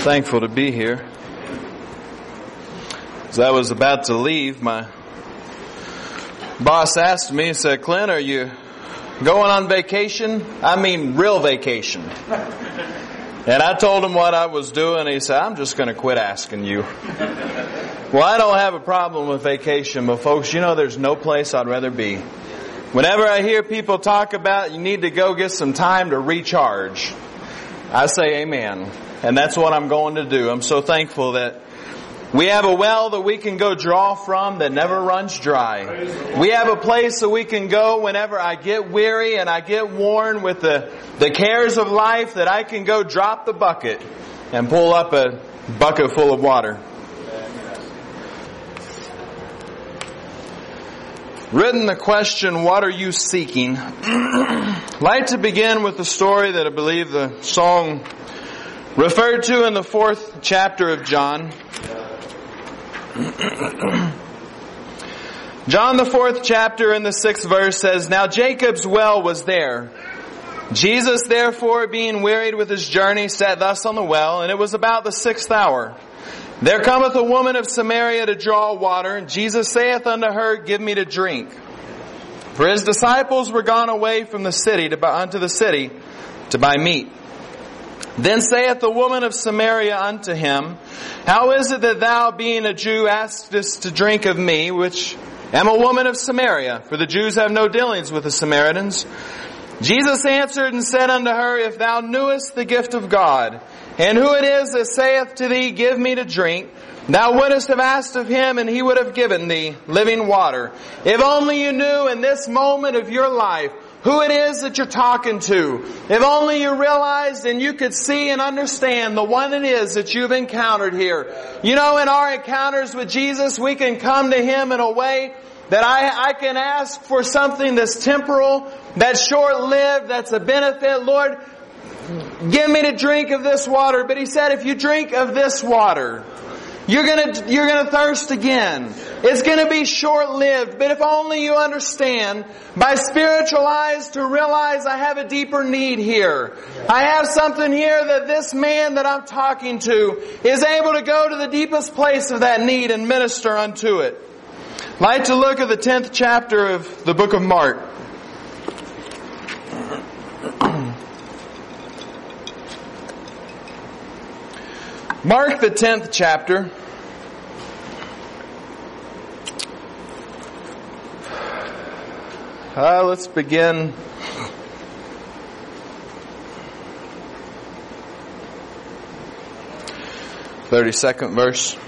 Thankful to be here. As I was about to leave, my boss asked me, he said, "Clint, are you going on vacation? I mean, real vacation." And I told him what I was doing. He said, "I'm just going to quit asking you." Well, I don't have a problem with vacation, but folks, you know there's no place I'd rather be. Whenever I hear people talk about you need to go get some time to recharge, I say amen. And that's what I'm going to do. I'm so thankful that we have a well that we can go draw from that never runs dry. We have a place that we can go whenever I get weary and I get worn with the cares of life, that I can go drop the bucket and pull up a bucket full of water. Written the question, what are you seeking? I'd like to begin with the story that I believe the song referred to in the 4th chapter of John. John, the 4th chapter in the 6th verse says, "Now Jacob's well was there. Jesus, therefore, being wearied with his journey, sat thus on the well, and it was about the 6th hour. There cometh a woman of Samaria to draw water, and Jesus saith unto her, Give me to drink. For his disciples were gone away from the city unto the city to buy meat. Then saith the woman of Samaria unto him, How is it that thou, being a Jew, askest to drink of me, which am a woman of Samaria? For the Jews have no dealings with the Samaritans. Jesus answered and said unto her, If thou knewest the gift of God, and who it is that saith to thee, Give me to drink, thou wouldest have asked of him, and he would have given thee living water. If only you knew in this moment of your life who it is that you're talking to. If only you realized and you could see and understand the one it is that you've encountered here. You know, in our encounters with Jesus, we can come to Him in a way that I can ask for something that's temporal, that's short-lived, that's a benefit. Lord, give me to drink of this water. But He said, if you drink of this water, you're gonna thirst again. It's gonna be short-lived. But if only you understand by spiritual eyes to realize I have a deeper need here. I have something here that this man that I'm talking to is able to go to the deepest place of that need and minister unto it. I'd like to look at the 10th chapter of the book of Mark. Mark, the 10th chapter. Let's begin. 32nd verse.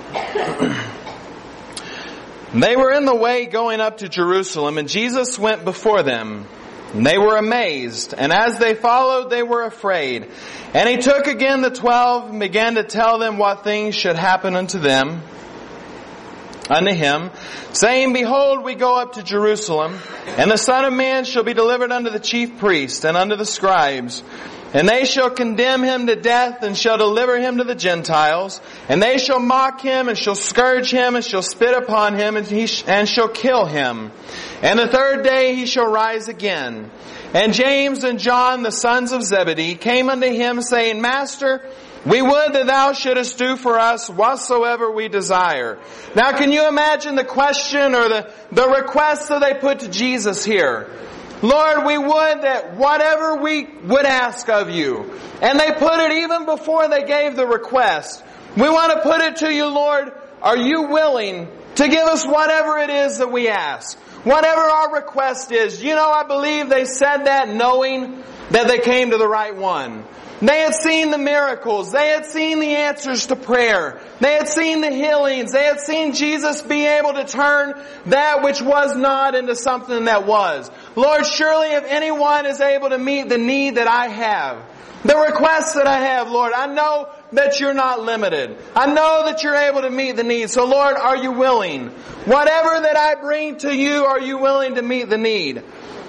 They were in the way going up to Jerusalem, and Jesus went before them. And they were amazed, and as they followed, they were afraid. And He took again the 12, and began to tell them what things should happen unto Him, saying, Behold, we go up to Jerusalem, and the Son of Man shall be delivered unto the chief priests, and unto the scribes. And they shall condemn Him to death, and shall deliver Him to the Gentiles. And they shall mock Him, and shall scourge Him, and shall spit upon Him, and shall kill Him. And the 3rd day He shall rise again. And James and John, the sons of Zebedee, came unto Him, saying, Master, we would that Thou shouldest do for us whatsoever we desire. Now can you imagine the question or the request that they put to Jesus here? Lord, we would that whatever we would ask of You. And they put it even before they gave the request. We want to put it to You, Lord, are You willing to give us whatever it is that we ask? Whatever our request is. You know, I believe they said that knowing that they came to the right one. They had seen the miracles. They had seen the answers to prayer. They had seen the healings. They had seen Jesus be able to turn that which was not into something that was. Lord, surely if anyone is able to meet the need that I have, the request that I have, Lord, I know that You're not limited. I know that You're able to meet the need. So Lord, are You willing? Whatever that I bring to You, are You willing to meet the need?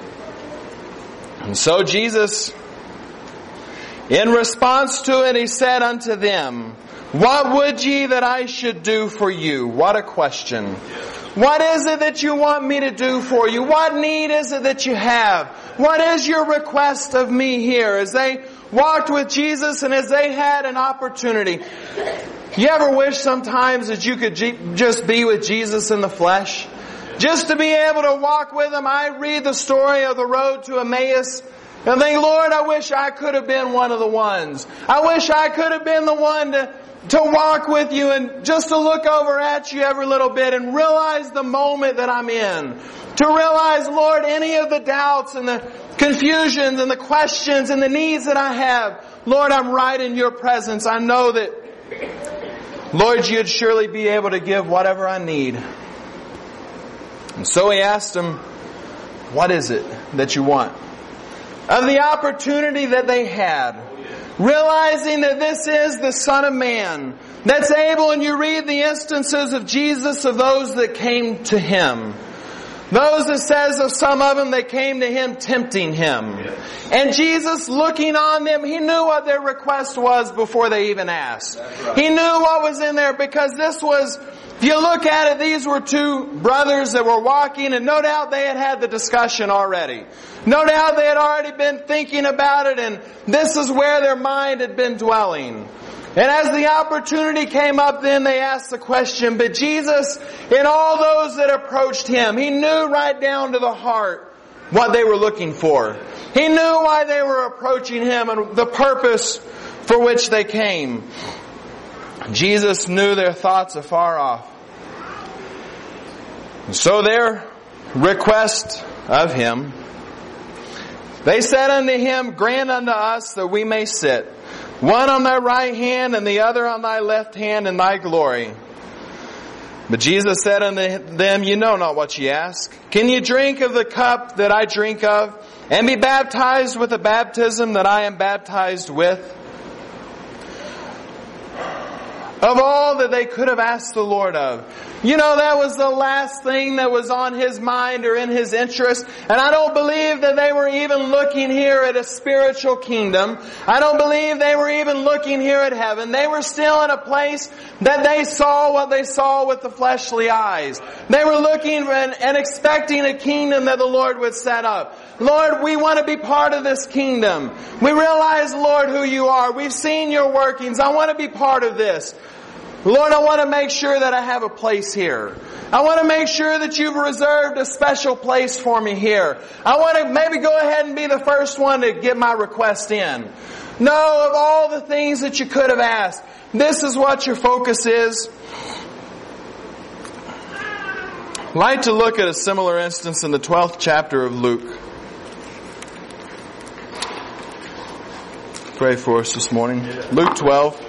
And so Jesus, in response to it, He said unto them, What would ye that I should do for you? What a question. What is it that you want me to do for you? What need is it that you have? What is your request of me here? As they walked with Jesus and as they had an opportunity. You ever wish sometimes that you could just be with Jesus in the flesh? Just to be able to walk with Him. I read the story of the road to Emmaus and think, Lord, I wish I could have been one of the ones. I wish I could have been the one to walk with you and just to look over at you every little bit and realize the moment that I'm in. To realize, Lord, any of the doubts and the confusions and the questions and the needs that I have, Lord, I'm right in your presence. I know that, Lord, you'd surely be able to give whatever I need. And so he asked him, what is it that you want? Of the opportunity that they had, realizing that this is the Son of Man that's able, and you read the instances of Jesus, of those that came to Him. Those that says of some of them, they came to Him tempting Him. And Jesus, looking on them, He knew what their request was before they even asked. He knew what was in there, because this was, if you look at it, these were two brothers that were walking, and no doubt they had the discussion already. No doubt they had already been thinking about it, and this is where their mind had been dwelling. And as the opportunity came up, then they asked the question. But Jesus, in all those that approached Him, He knew right down to the heart what they were looking for. He knew why they were approaching Him and the purpose for which they came. Jesus knew their thoughts afar off. And so their request of Him, they said unto Him, grant unto us that we may sit, one on thy right hand and the other on thy left hand in thy glory. But Jesus said unto them, you know not what ye ask. Can ye drink of the cup that I drink of, and be baptized with the baptism that I am baptized with? Of all that they could have asked the Lord of. You know, that was the last thing that was on His mind or in His interest. And I don't believe that they were even looking here at a spiritual kingdom. I don't believe they were even looking here at heaven. They were still in a place that they saw what they saw with the fleshly eyes. They were looking and expecting a kingdom that the Lord would set up. Lord, we want to be part of this kingdom. We realize, Lord, who you are. We've seen your workings. I want to be part of this. Lord, I want to make sure that I have a place here. I want to make sure that you've reserved a special place for me here. I want to maybe go ahead and be the first one to get my request in. No, of all the things that you could have asked, this is what your focus is. I'd like to look at a similar instance in the 12th chapter of Luke. Pray for us this morning. Luke 12.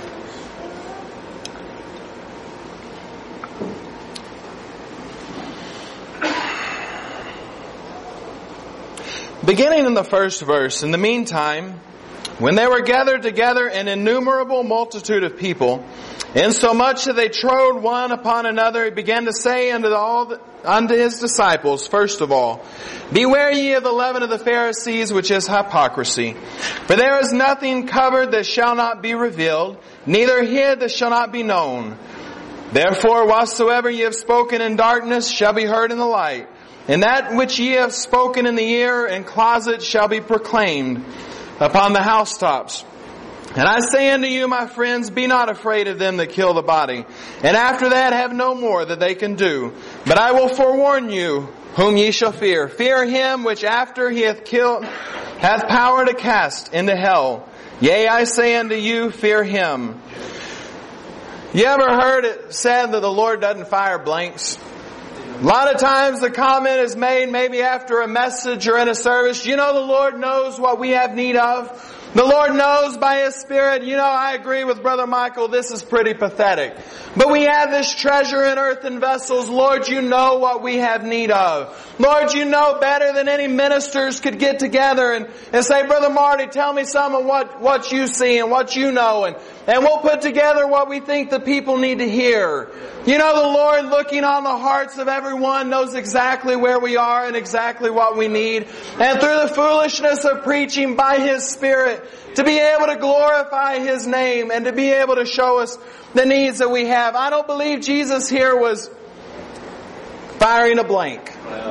Beginning in the first verse, in the meantime, when they were gathered together an innumerable multitude of people, insomuch that they trode one upon another, He began to say unto His disciples, first of all, beware ye of the leaven of the Pharisees, which is hypocrisy. For there is nothing covered that shall not be revealed, neither hid that shall not be known. Therefore, whatsoever ye have spoken in darkness shall be heard in the light. And that which ye have spoken in the ear and closet shall be proclaimed upon the housetops. And I say unto you, my friends, be not afraid of them that kill the body, and after that have no more that they can do. But I will forewarn you whom ye shall fear. Fear him which after he hath killed hath power to cast into hell. Yea, I say unto you, fear him. You ever heard it said that the Lord doesn't fire blanks? A lot of times the comment is made maybe after a message or in a service, you know, the Lord knows what we have need of. The Lord knows by His Spirit. You know, I agree with Brother Michael, this is pretty pathetic. But we have this treasure in earthen vessels. Lord, you know what we have need of. Lord, you know better than any ministers could get together and say, Brother Marty, tell me some of what you see and what you know. And we'll put together what we think the people need to hear. You know, the Lord, looking on the hearts of everyone, knows exactly where we are and exactly what we need. And through the foolishness of preaching by His Spirit, to be able to glorify His name and to be able to show us the needs that we have. I don't believe Jesus here was firing a blank.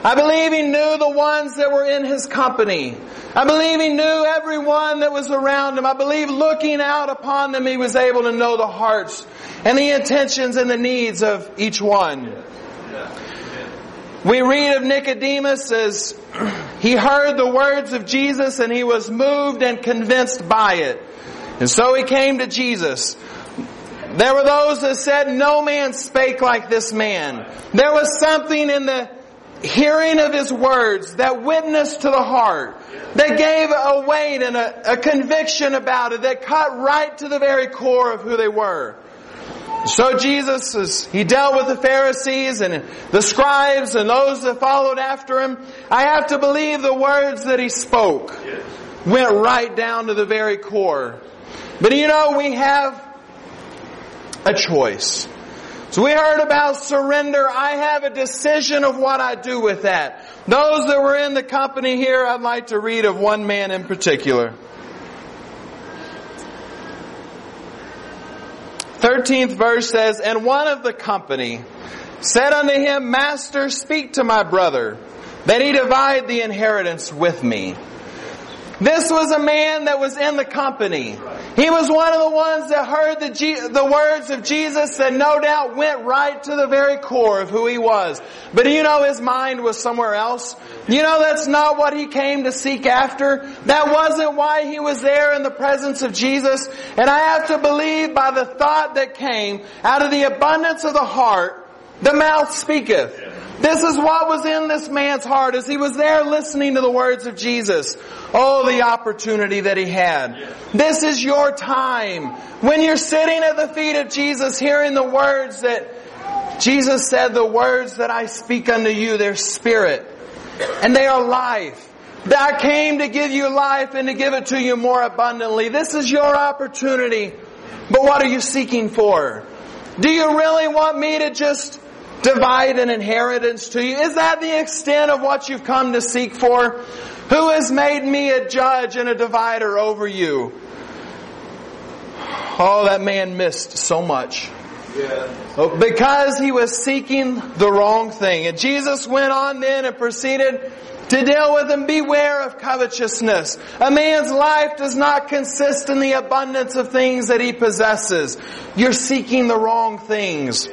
I believe He knew the ones that were in His company. I believe He knew everyone that was around Him. I believe looking out upon them, He was able to know the hearts and the intentions and the needs of each one. We read of Nicodemus as he heard the words of Jesus and he was moved and convinced by it. And so he came to Jesus. There were those that said, no man spake like this man. There was something in the hearing of His words that witnessed to the heart, that gave a weight and a conviction about it, that cut right to the very core of who they were. So Jesus, as He dealt with the Pharisees and the scribes and those that followed after Him, I have to believe the words that He spoke went right down to the very core. But we have a choice. So we heard about surrender. I have a decision of what I do with that. Those that were in the company here, I'd like to read of one man in particular. 13th verse says, and one of the company said unto Him, Master, speak to my brother, that he divide the inheritance with me. This was a man that was in the company. He was one of the ones that heard the words of Jesus that no doubt went right to the very core of who He was. But his mind was somewhere else. That's not what he came to seek after. That wasn't why he was there in the presence of Jesus. And I have to believe by the thought that came out of the abundance of the heart, the mouth speaketh. This is what was in this man's heart as he was there listening to the words of Jesus. Oh, the opportunity that he had. This is your time. When you're sitting at the feet of Jesus, hearing the words that Jesus said, the words that I speak unto you, they're spirit. And they are life. I came to give you life and to give it to you more abundantly. This is your opportunity. But what are you seeking for? Do you really want me to just divide an inheritance to you? Is that the extent of what you've come to seek for? Who has made me a judge and a divider over you? Oh, that man missed so much. Because he was seeking the wrong thing. And Jesus went on then and proceeded to deal with him. Beware of covetousness. A man's life does not consist in the abundance of things that he possesses. You're seeking the wrong things.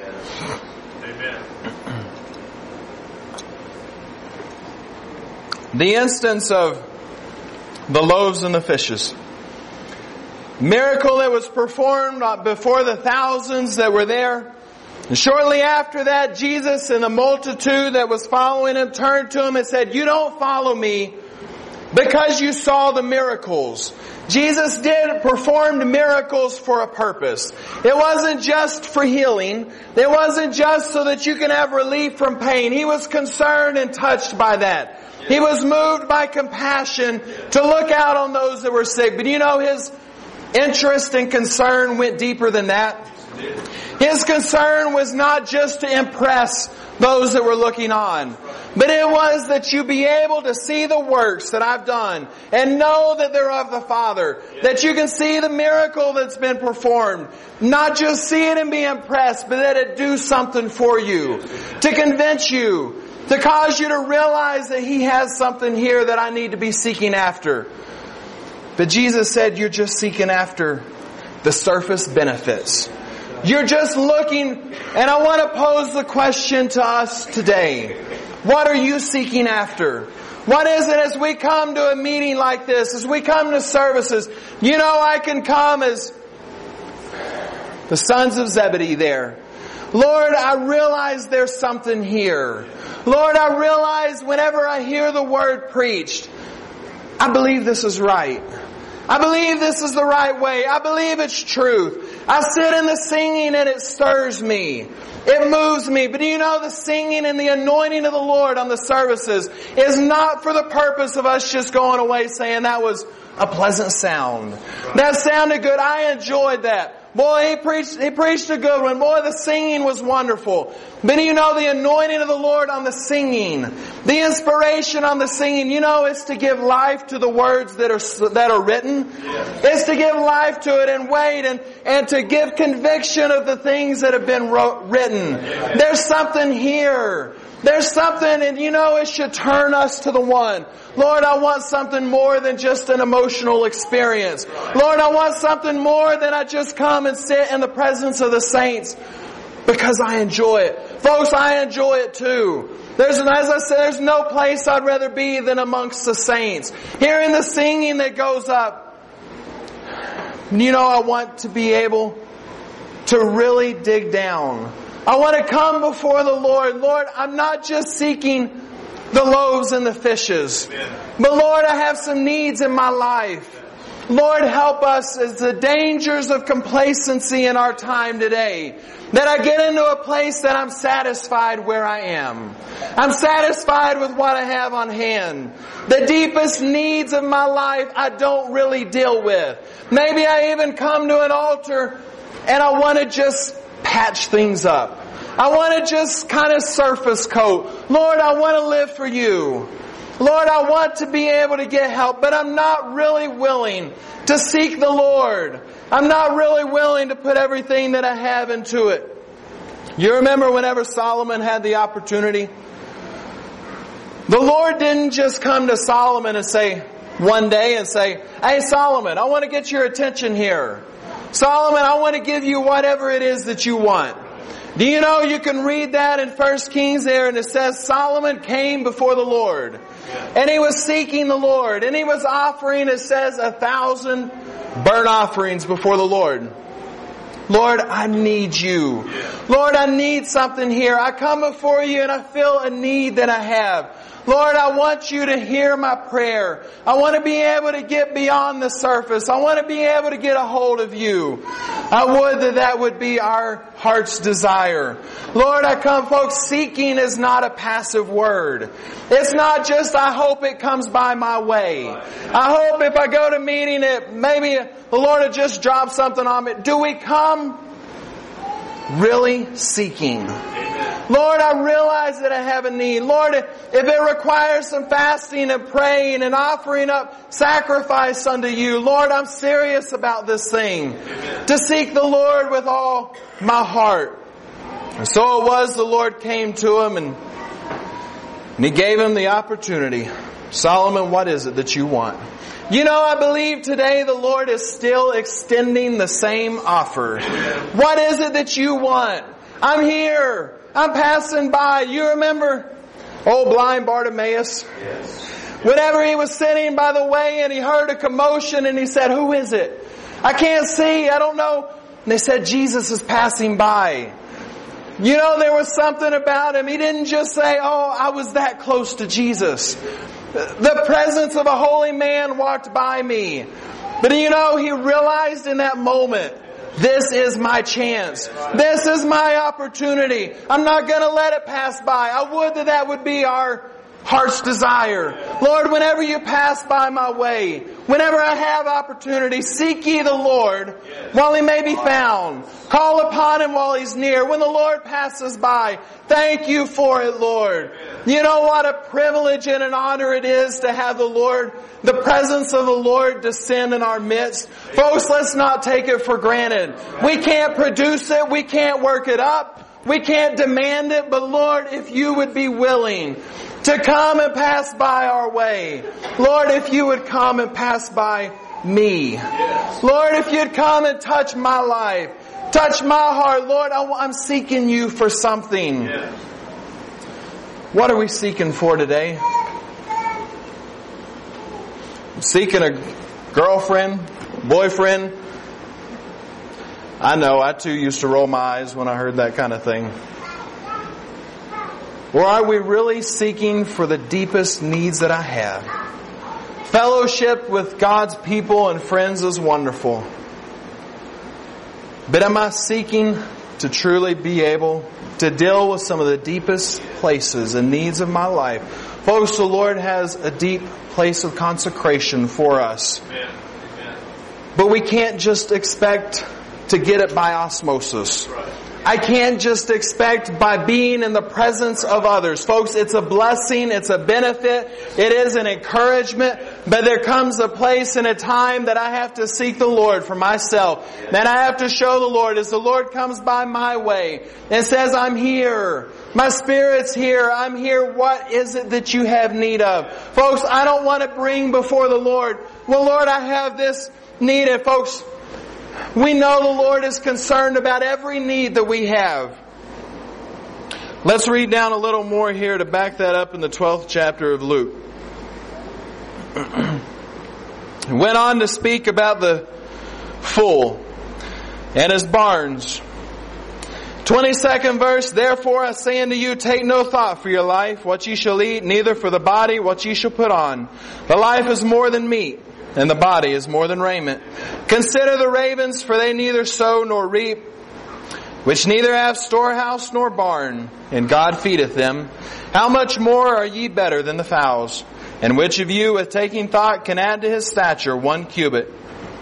The instance of the loaves and the fishes. Miracle that was performed before the thousands that were there. And shortly after that, Jesus and the multitude that was following Him turned to Him and said, you don't follow me because you saw the miracles. Jesus performed miracles for a purpose. It wasn't just for healing. It wasn't just so that you can have relief from pain. He was concerned and touched by that. He was moved by compassion to look out on those that were sick. But His interest and concern went deeper than that. His concern was not just to impress those that were looking on, but it was that you be able to see the works that I've done and know that they're of the Father. That you can see the miracle that's been performed. Not just see it and be impressed, but that it do something for you. To convince you. To cause you to realize that He has something here that I need to be seeking after. But Jesus said you're just seeking after the surface benefits. You're just looking, and I want to pose the question to us today. What are you seeking after? What is it as we come to a meeting like this, as we come to services? I can come as the sons of Zebedee there. Lord, I realize there's something here. Lord, I realize whenever I hear the word preached, I believe this is right. I believe this is the right way. I believe it's truth. I sit in the singing and it stirs me. It moves me. But the singing and the anointing of the Lord on the services is not for the purpose of us just going away saying that was a pleasant sound. That sounded good. I enjoyed that. Boy, he preached a good one. Boy, the singing was wonderful. But you know, the anointing of the Lord on the singing, the inspiration on the singing, you know, it's to give life to the words that are written. It's to give life to it and wait and to give conviction of the things that have been written. There's something here. There's something, and you know, it should turn us to the one. Lord, I want something more than just an emotional experience. Lord, I want something more than I just come and sit in the presence of the saints because I enjoy it. Folks, I enjoy it too. As I said, there's no place I'd rather be than amongst the saints. Hearing the singing that goes up. You know, I want to be able to really dig down. I want to come before the Lord. Lord, I'm not just seeking the loaves and the fishes. But Lord, I have some needs in my life. Lord, help us as the dangers of complacency in our time today. That I get into a place that I'm satisfied where I am. I'm satisfied with what I have on hand. The deepest needs of my life I don't really deal with. Maybe I even come to an altar and I want to just patch things up. I want to just kind of surface coat. Lord, I want to live for you. Lord, I want to be able to get help, but I'm not really willing to seek the Lord. I'm not really willing to put everything that I have into it. You remember whenever Solomon had the opportunity? The Lord didn't just come to Solomon and say, one day and say, hey Solomon, I want to get your attention here. Solomon, I want to give you whatever it is that you want. Do you know you can read that in 1 Kings there, and it says Solomon came before the Lord. And he was seeking the Lord. And he was offering, it says, 1,000 burnt offerings before the Lord. Lord, I need you. Lord, I need something here. I come before you and I feel a need that I have. Lord, I want you to hear my prayer. I want to be able to get beyond the surface. I want to be able to get a hold of you. I would that would be our heart's desire. Lord, I come, folks, seeking is not a passive word. It's not just, I hope it comes by my way. I hope if I go to meeting it, maybe the Lord will just drop something on me. Do we come really seeking? Lord, I realize that I have a need. Lord, if it requires some fasting and praying and offering up sacrifice unto you, Lord, I'm serious about this thing. To seek the Lord with all my heart. And so it was, the Lord came to him and He gave him the opportunity. Solomon, what is it that you want? You know, I believe today the Lord is still extending the same offer. What is it that you want? I'm here. I'm passing by. You remember old blind Bartimaeus? Yes. Whenever he was sitting by the way and he heard a commotion and he said, who is it? I can't see. I don't know. And they said, Jesus is passing by. You know, there was something about him. He didn't just say, oh, I was that close to Jesus. The presence of a holy man walked by me. But you know, he realized in that moment, this is my chance. This is my opportunity. I'm not going to let it pass by. I would that would be our heart's desire. Lord, whenever you pass by my way, whenever I have opportunity, seek ye the Lord while He may be found. Call upon Him while He's near. When the Lord passes by, thank you for it, Lord. You know what a privilege and an honor it is to have the Lord, the presence of the Lord descend in our midst. Folks, let's not take it for granted. We can't produce it. We can't work it up. We can't demand it. But Lord, if you would be willing to come and pass by our way. Lord, if you would come and pass by me. Lord, if you'd come and touch my life. Touch my heart. Lord, I'm seeking you for something. What are we seeking for today? Seeking a girlfriend, boyfriend. I know, I too used to roll my eyes when I heard that kind of thing. Or are we really seeking for the deepest needs that I have? Fellowship with God's people and friends is wonderful. But am I seeking to truly be able to deal with some of the deepest places and needs of my life? Folks, the Lord has a deep place of consecration for us. Amen. But we can't just expect to get it by osmosis. I can't just expect by being in the presence of others. Folks, it's a blessing, it's a benefit, it is an encouragement, but there comes a place and a time that I have to seek the Lord for myself. That I have to show the Lord as the Lord comes by my way and says, I'm here. My Spirit's here. I'm here. What is it that you have need of? Folks, I don't want to bring before the Lord, well, Lord, I have this need. And folks, we know the Lord is concerned about every need that we have. Let's read down a little more here to back that up in the 12th chapter of Luke. He went on to speak about the fool and his barns. 22nd verse, therefore I say unto you, take no thought for your life, what ye shall eat, neither for the body, what ye shall put on. The life is more than meat, and the body is more than raiment. Consider the ravens, for they neither sow nor reap, which neither have storehouse nor barn, and God feedeth them. How much more are ye better than the fowls? And which of you, with taking thought, can add to his stature 1 cubit?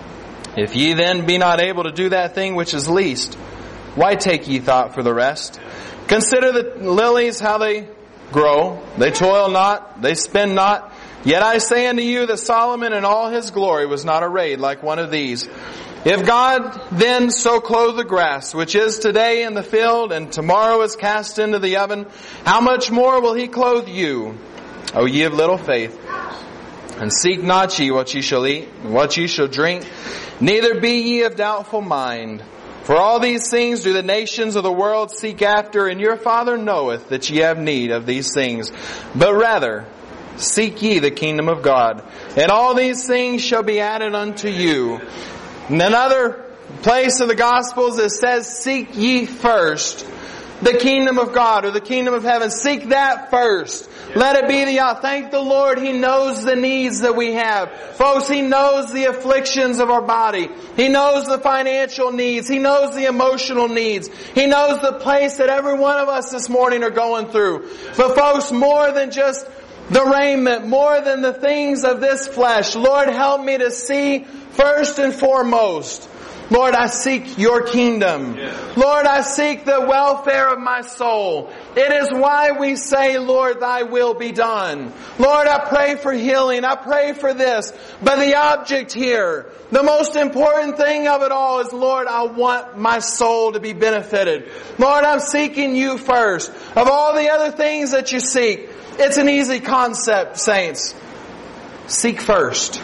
If ye then be not able to do that thing which is least, why take ye thought for the rest? Consider the lilies, how they grow. They toil not, they spin not. Yet I say unto you that Solomon in all his glory was not arrayed like one of these. If God then so clothe the grass, which is today in the field, and tomorrow is cast into the oven, how much more will He clothe you, O ye of little faith? And seek not ye what ye shall eat, and what ye shall drink, neither be ye of doubtful mind. For all these things do the nations of the world seek after, and your Father knoweth that ye have need of these things. But rather, seek ye the kingdom of God, and all these things shall be added unto you. In another place of the Gospels it says, seek ye first the kingdom of God, or the kingdom of heaven. Seek that first. Let it be thank the Lord, He knows the needs that we have. Folks, He knows the afflictions of our body. He knows the financial needs. He knows the emotional needs. He knows the place that every one of us this morning are going through. But folks, more than just the raiment, more than the things of this flesh, Lord, help me to see first and foremost, Lord, I seek your kingdom. Lord, I seek the welfare of my soul. It is why we say, Lord, thy will be done. Lord, I pray for healing. I pray for this. But the object here, the most important thing of it all is, Lord, I want my soul to be benefited. Lord, I'm seeking you first. Of all the other things that you seek, it's an easy concept, saints. Seek first.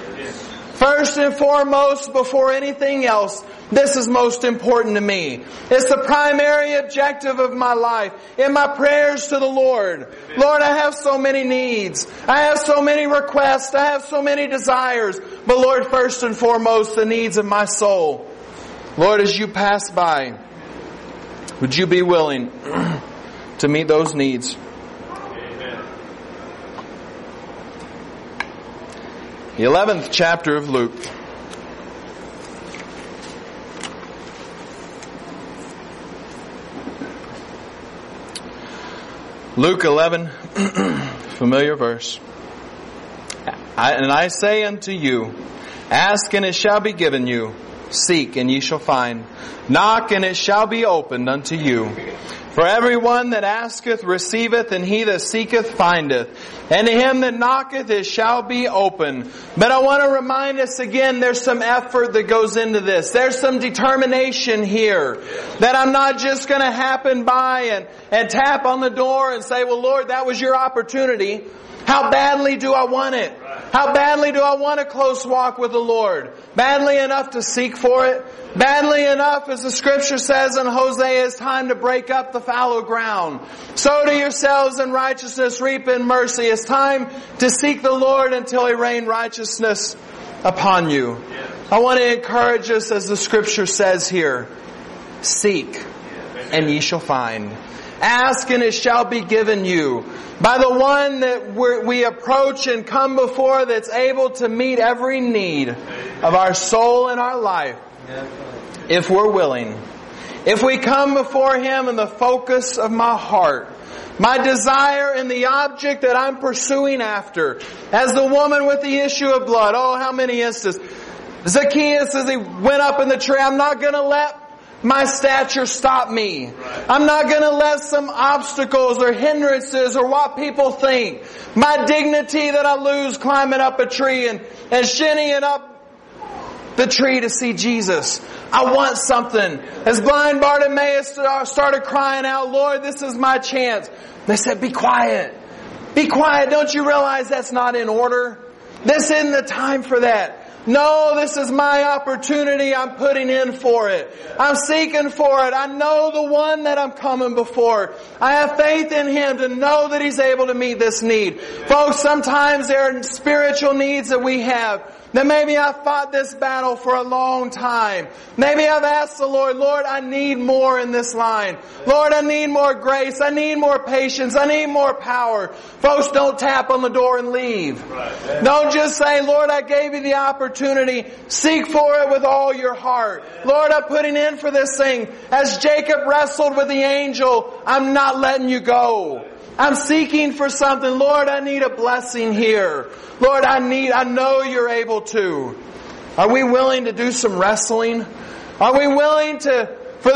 First and foremost, before anything else, this is most important to me. It's the primary objective of my life. In my prayers to the Lord. Lord, I have so many needs. I have so many requests. I have so many desires. But Lord, first and foremost, the needs of my soul. Lord, as you pass by, would you be willing to meet those needs? The 11th chapter of Luke. Luke 11, familiar verse. And I say unto you, ask and it shall be given you. Seek and ye shall find. Knock and it shall be opened unto you. For everyone that asketh receiveth, and he that seeketh findeth. And to him that knocketh it shall be open. But I want to remind us again, there's some effort that goes into this. There's some determination here. That I'm not just going to happen by and tap on the door and say, well, Lord, that was your opportunity. How badly do I want it? How badly do I want a close walk with the Lord? Badly enough to seek for it? Badly enough, as the Scripture says in Hosea, it's time to break up the fallow ground. Sow to yourselves in righteousness, reap in mercy. It's time to seek the Lord until He rain righteousness upon you. I want to encourage us, as the Scripture says here, seek and ye shall find. Ask and it shall be given you. By the one that we approach and come before, that's able to meet every need of our soul and our life. If we're willing. If we come before Him in the focus of my heart, my desire and the object that I'm pursuing after. As the woman with the issue of blood. Oh, how many instances. Zacchaeus, as he went up in the tree, I'm not going to let my stature stop me. I'm not going to let some obstacles or hindrances or what people think, my dignity that I lose climbing up a tree and shinnying up the tree to see Jesus. I want something. As blind Bartimaeus started crying out, Lord, this is my chance. They said, be quiet. Be quiet. Don't you realize that's not in order? This isn't the time for that. No, this is my opportunity. I'm putting in for it. I'm seeking for it. I know the one that I'm coming before. I have faith in Him to know that He's able to meet this need. Folks, sometimes there are spiritual needs that we have. That maybe I've fought this battle for a long time. Maybe I've asked the Lord, Lord, I need more in this line. Lord, I need more grace. I need more patience. I need more power. Folks, don't tap on the door and leave. Don't just say, Lord, I gave you the opportunity. Seek for it with all your heart. Lord, I'm putting in for this thing. As Jacob wrestled with the angel, I'm not letting you go. I'm seeking for something. Lord, I need a blessing here. Lord, I know you're able to. Are we willing to do some wrestling? Are we willing for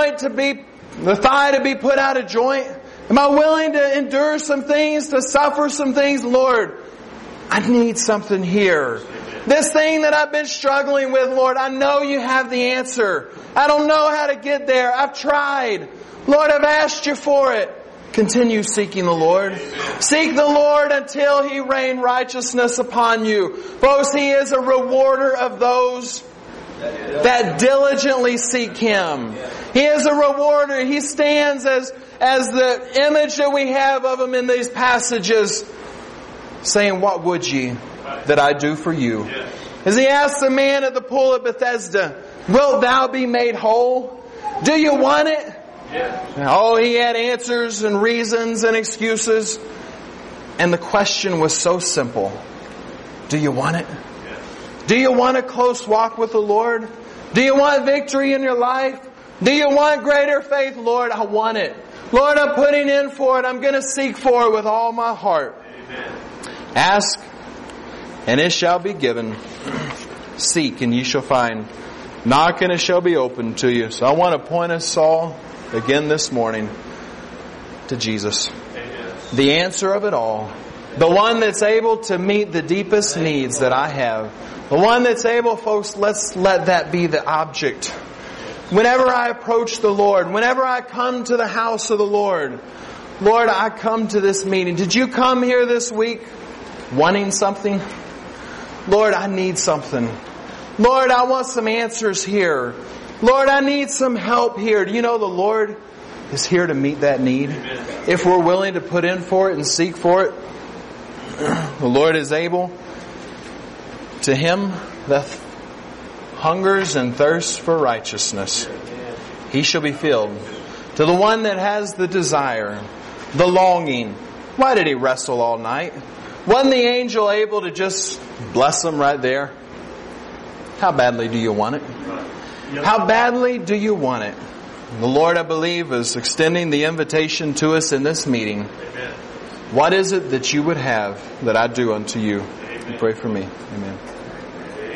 the thigh to be put out of joint? Am I willing to endure some things, to suffer some things? Lord, I need something here. This thing that I've been struggling with, Lord, I know you have the answer. I don't know how to get there. I've tried. Lord, I've asked you for it. Continue seeking the Lord. Seek the Lord until He rain righteousness upon you. Folks, He is a rewarder of those that diligently seek Him. He is a rewarder. He stands as the image that we have of Him in these passages, saying, what would ye that I do for you? As He asked the man at the pool of Bethesda, wilt thou be made whole? Do you want it? Oh, he had answers and reasons and excuses. And the question was so simple. Do you want it? Do you want a close walk with the Lord? Do you want victory in your life? Do you want greater faith? Lord, I want it. Lord, I'm putting in for it. I'm going to seek for it with all my heart. Amen. Ask, and it shall be given. Seek, and ye shall find. Knock, and it shall be opened to you. So I want to point us all again this morning to Jesus. Amen. The answer of it all. The one that's able to meet the deepest needs that I have. The one that's able, folks, let's let that be the object. Whenever I approach the Lord, whenever I come to the house of the Lord, Lord, I come to this meeting. Did you come here this week wanting something? Lord, I need something. Lord, I want some answers here. Lord, I need some help here. Do you know the Lord is here to meet that need? Amen. If we're willing to put in for it and seek for it, the Lord is able. To him that hungers and thirsts for righteousness, he shall be filled. To the one that has the desire, the longing. Why did he wrestle all night? Wasn't the angel able to just bless him right there? How badly do you want it? How badly do you want it? The Lord, I believe, is extending the invitation to us in this meeting. Amen. What is it that you would have that I do unto you? Amen. Pray for me. Amen.